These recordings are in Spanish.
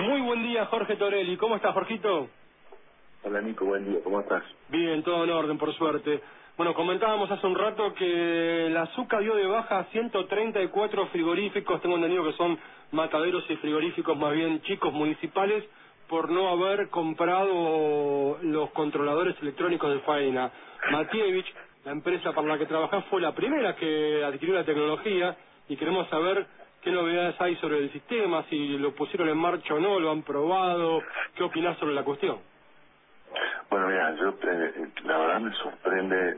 Muy buen día, Jorge Torelli. ¿Cómo estás, Jorgito? Hola Nico, buen día, ¿cómo estás? Bien, todo en orden, por suerte. Bueno, comentábamos hace un rato que la Azúcar dio de baja 134 frigoríficos, tengo entendido que son mataderos y frigoríficos más bien chicos municipales, por no haber comprado los controladores electrónicos de faena. Matievich, la empresa para la que trabajás, fue la primera que adquirió la tecnología y queremos saber qué novedades hay sobre el sistema, si lo pusieron en marcha o no, lo han probado, qué opinás sobre la cuestión. Bueno, mira, yo la verdad me sorprende,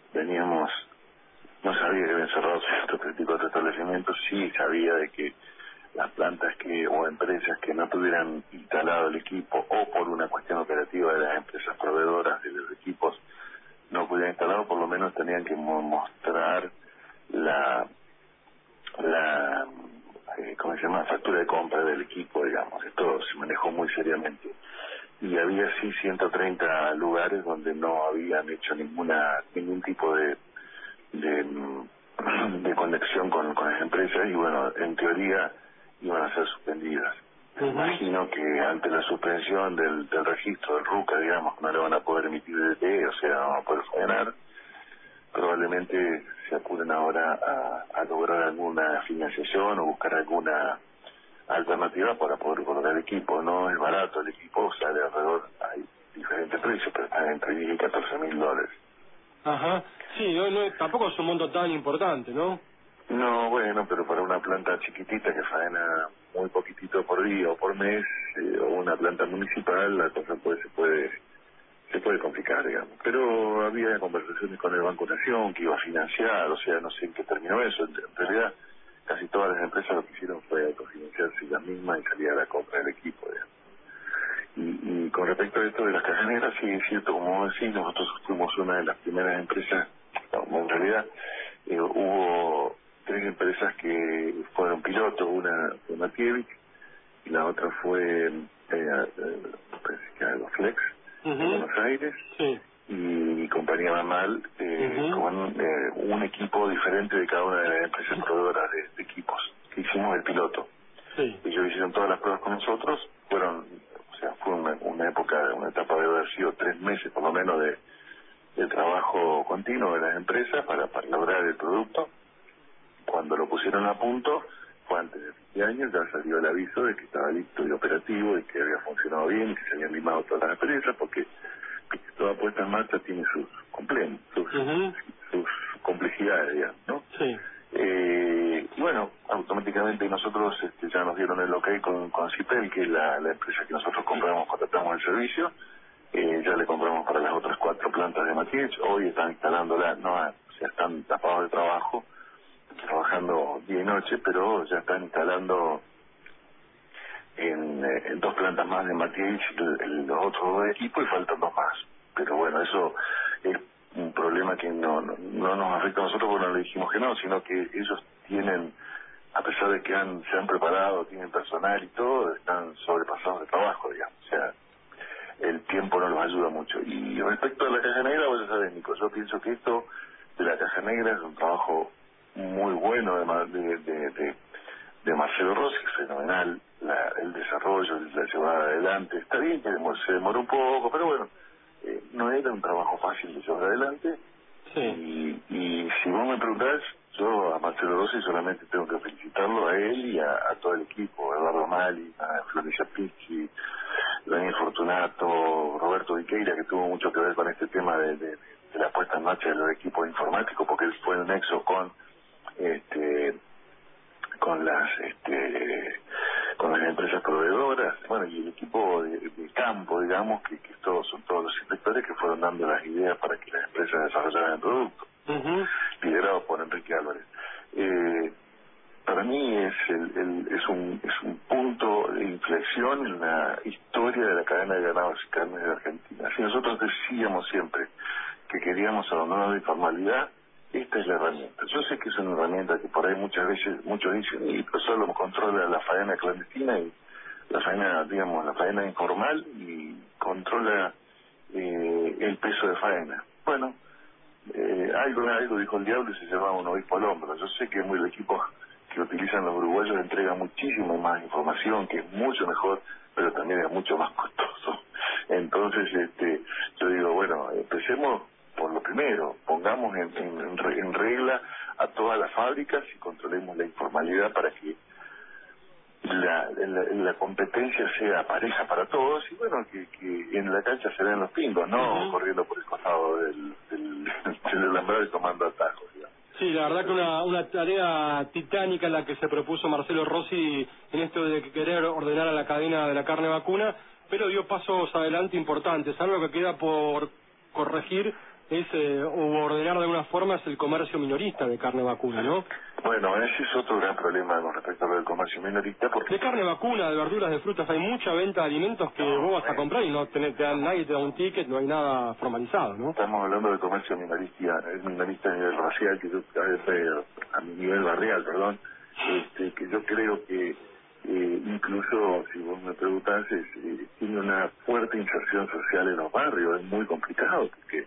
no sabía que habían cerrado 134 establecimientos, sí sabía de que las plantas o empresas que no tuvieran instalado el equipo o por una cuestión operativa de las empresas proveedoras de los equipos no pudieran instalarlo, por lo menos tenían que mostrar la ¿cómo se llama? Factura de compra del equipo, digamos. Esto se manejó muy seriamente. Y había sí 130 lugares donde no habían hecho ningún tipo de conexión con las empresas y bueno, en teoría iban a ser suspendidas. Me imagino que ante la suspensión del registro del RUCA, digamos, no le van a poder emitir DT, o sea, no van a poder faenar. Probablemente se apuren ahora a lograr alguna financiación o buscar alguna alternativa para poder colocar el equipo. No es barato el equipo, sale alrededor, hay diferentes precios, pero están entre 10 y 14 mil dólares. Ajá, sí, tampoco es un monto tan importante, ¿no? No, bueno, pero para una planta chiquitita que faena muy poquitito por día o por mes, o una planta municipal, la cosa se puede complicar, digamos. Pero había conversaciones con el Banco Nación que iba a financiar, o sea, no sé en qué terminó eso. En realidad, casi todas las empresas lo que hicieron fue autofinanciarse las mismas y salir a la compra del equipo, digamos. Y con respecto a esto de las cajas negras, sí es cierto, como decís, nosotros fuimos una de las primeras empresas, no, en realidad hubo tres empresas que fueron pilotos, una fue Matievich, y la otra fue parece que era Flex, en Buenos Aires, Sí. y compañía Mamal, con un equipo diferente de cada una de las empresas proveedoras de equipos, que hicimos el piloto. Sí. Ellos hicieron todas las pruebas con nosotros, fue una época, una etapa de haber sido 3 meses por lo menos de trabajo continuo de las empresas para lograr el producto. Cuando lo pusieron a punto, fue antes de fin de año, ya salió el aviso de que estaba listo y operativo y que había funcionado bien y que se habían limado todas las empresas, porque toda puesta en marcha tiene sus complejidades, digamos, ¿no? Sí. Y bueno, automáticamente nosotros ya nos dieron el ok con Cipel, que es la empresa que nosotros contratamos el servicio. Ya le compramos para las otras 4 plantas de Matievich. Hoy están instalándola, o sea, están tapados de trabajo, trabajando día y noche, pero ya están instalando en 2 plantas más de Matievich los otros 2 equipos y faltan 2 más. Pero bueno, eso es un problema que no nos afecta a nosotros porque no le dijimos que no, sino que ellos tienen, a pesar de que se han preparado, tienen personal y todo, están sobrepasados de trabajo, digamos. O sea, el tiempo no los ayuda mucho. Y respecto a la caja negra, vos ya sabés, Nico, yo pienso que esto de la caja negra es un trabajo muy bueno de Marcelo Rossi, fenomenal, el desarrollo, la llevada adelante. Está bien que se demoró un poco, pero bueno, no era un trabajo fácil de llevar adelante. Sí. Y si vos me preguntás, yo a Marcelo Rossi solamente tengo que felicitarlo a él y a todo el equipo, a Eduardo Mali, a Florencia Picchi, Daniel Fortunato, Roberto Viqueira, que tuvo mucho que ver con este tema de la puesta en marcha de los equipos informáticos, porque él fue el nexo con las con las empresas proveedoras, bueno, y el equipo de campo, digamos, que son todos los inspectores que fueron dando las ideas para que las empresas desarrollaran el producto, liderados por Enrique Álvarez. Para mí es un punto de inflexión en la historia de la cadena de ganados y carnes de Argentina. Si nosotros decíamos siempre que queríamos abandonar la informalidad, esta es la herramienta. Yo sé que es una herramienta que por ahí muchas veces muchos dicen, y pues solo controla la faena clandestina y la faena, digamos, la faena informal y controla el peso de faena. Bueno, algo dijo el diablo y se llevaba un obispo al hombro. Yo sé que el equipo que utilizan los uruguayos entrega muchísimo más información, que es mucho mejor, pero también es mucho más costoso. Entonces, yo digo, bueno, empecemos por lo primero, pongamos en regla a todas las fábricas y controlemos la informalidad para que la competencia sea pareja para todos y bueno, que en la cancha se den los pingos, no corriendo por el costado del alambrado y tomando atajos, digamos. Sí, la verdad que una tarea titánica la que se propuso Marcelo Rossi en esto de querer ordenar a la cadena de la carne vacuna, pero dio pasos adelante importantes. Algo que queda por corregir es o ordenar de alguna forma es el comercio minorista de carne vacuna, ¿no? Bueno, ese es otro gran problema con respecto a lo del comercio minorista, porque... De carne vacuna, de verduras, de frutas, hay mucha venta de alimentos que vos vas a comprar y no nadie te da un ticket, no hay nada formalizado, ¿no? Estamos hablando de comercio minorista a nivel racial, a mi nivel barrial, perdón, que yo creo que incluso, si vos me preguntás, tiene una fuerte inserción social en los barrios, es muy complicado, porque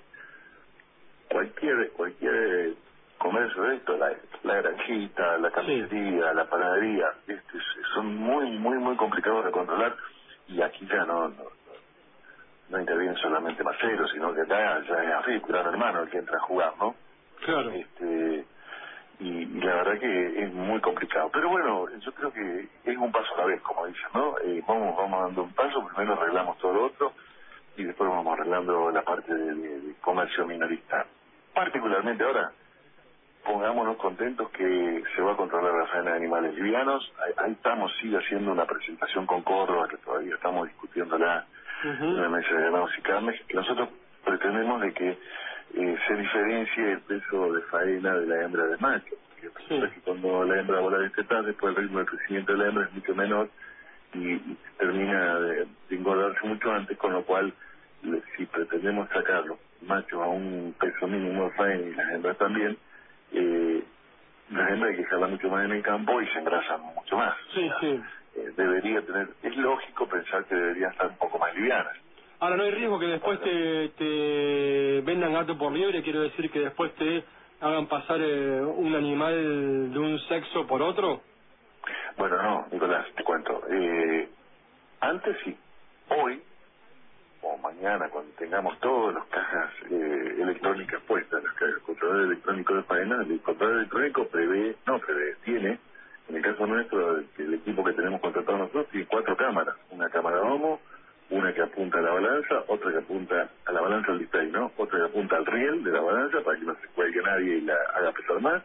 cualquier comercio de esto, la granjita, la cafetería, la panadería, son muy complicados de controlar y aquí ya no intervienen solamente maceros, sino que acá ya es así, gran hermano el que entra a jugar, ¿no? Claro. Y la verdad que es muy complicado. Pero bueno, yo creo que es un paso a la vez, como dicen, ¿no? Vamos dando un paso, primero arreglamos todo lo otro y después vamos arreglando la parte de comercio minorista. Particularmente ahora, pongámonos contentos que se va a controlar la faena de animales livianos. Ahí estamos, sigue haciendo una presentación con Córdoba, que todavía estamos discutiéndola en la mesa de granados y carnes, que nosotros pretendemos de que se diferencie el peso de faena de la hembra de macho. Porque resulta que cuando la hembra vuela de destetar, después el ritmo de crecimiento de la hembra es mucho menor y termina de engordarse mucho antes, con lo cual, si pretendemos sacarlo machos a un peso mínimo de faena y las hembras también, las hembras hay que dejarla mucho más en el campo y se engrasan mucho más. Sí, sí. Debería tener, es lógico pensar que deberían estar un poco más livianas. Ahora, ¿no hay riesgo que después te vendan gato por liebre? Quiero decir que después te hagan pasar un animal de un sexo por otro. Bueno, no, Nicolás, te cuento. Antes sí, hoy o mañana, cuando tengamos todas las cajas electrónicas puestas, el controlador electrónico de faena, el controlador electrónico tiene, en el caso nuestro, el equipo que tenemos contratado nosotros, tiene 4 cámaras. Una cámara Domo, una que apunta a la balanza, otra que apunta a la balanza al display, ¿no? Otra que apunta al riel de la balanza para que no se cuelgue nadie y la haga pesar más.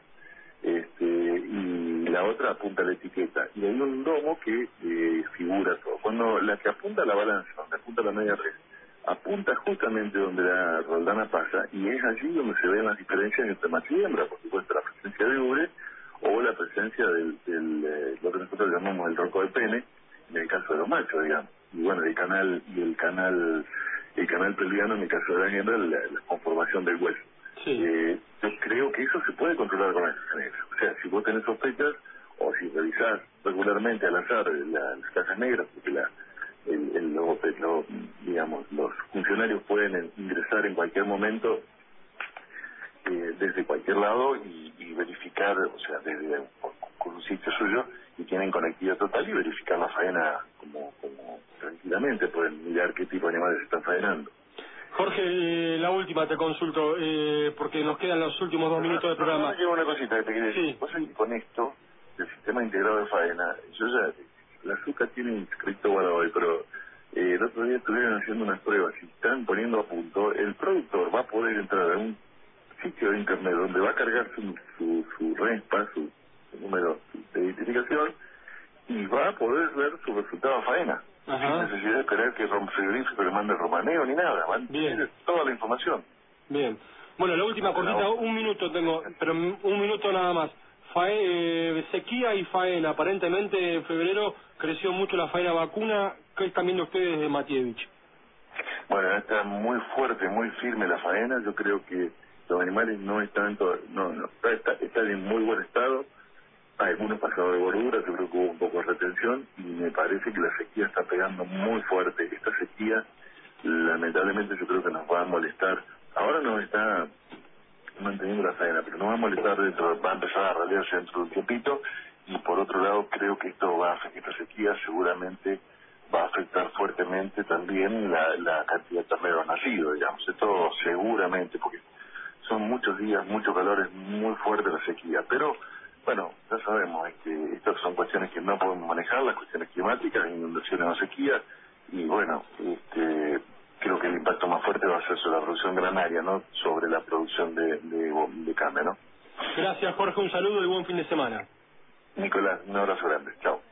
Y la otra apunta a la etiqueta. Y hay un domo que figura todo. Cuando la que apunta a la balanza, donde apunta a la media red, apunta justamente donde la roldana pasa, y es allí donde se ven las diferencias entre macho y hembra, por supuesto, la presencia de ubre o la presencia lo que nosotros llamamos el ronco de pene, en el caso de los machos, digamos. Y bueno, el canal pelviano, en el caso de la hembra, la conformación del hueso. Sí. Yo creo que eso se puede controlar con la caja negra. O sea, si vos tenés sospechas, o si revisás regularmente al azar las cajas negras, porque digamos, los funcionarios pueden ingresar en cualquier momento desde cualquier lado y verificar, o sea, con un sitio suyo, y tienen conectividad total y verificar la faena como tranquilamente, pueden mirar qué tipo de animales se están faenando. Jorge, la última te consulto, porque nos quedan los últimos 2 minutos del programa. Quiero una cosita que te quería decir. Sí. Vos sabés que con esto, del sistema integrado de faena, la azúcar tiene inscrito hoy, pero el otro día estuvieron haciendo unas pruebas y están poniendo a punto, el productor va a poder entrar a un sitio de internet donde va a cargar su RESPA, su número de identificación, y va a poder ver su resultado de faena. Ajá. Sin necesidad de esperar que el frigorífico le mande romaneo ni nada, van a tener toda la información. Bien. Bueno, la última cortita, 1 minuto tengo, pero 1 minuto nada más. Sequía y faena, aparentemente en febrero creció mucho la faena vacuna. ¿Qué están viendo ustedes de Matievich? Bueno, está muy fuerte, muy firme la faena. Yo creo que los animales no están están en muy buen estado. Hay algunos pasados de gordura, yo creo que hubo un poco de retención y me parece que la sequía está pegando muy fuerte. Esta sequía, lamentablemente, yo creo que nos va a molestar. Ahora nos está manteniendo la faena, pero nos va a molestar va a empezar a radiarse dentro de un tiempito y por otro lado creo que esta sequía seguramente va a afectar fuertemente también la cantidad de terneros nacidos, digamos. Esto seguramente, porque son muchos días, mucho calor, es muy fuerte la sequía. Pero, bueno, ya sabemos, estas son cuestiones que no podemos manejar, las cuestiones climáticas, inundaciones o sequía, y bueno, creo que el impacto más fuerte va a ser sobre la producción granaria, no sobre la producción de carne, ¿no? Gracias, Jorge, un saludo y buen fin de semana. Nicolás, un abrazo grande. Chao.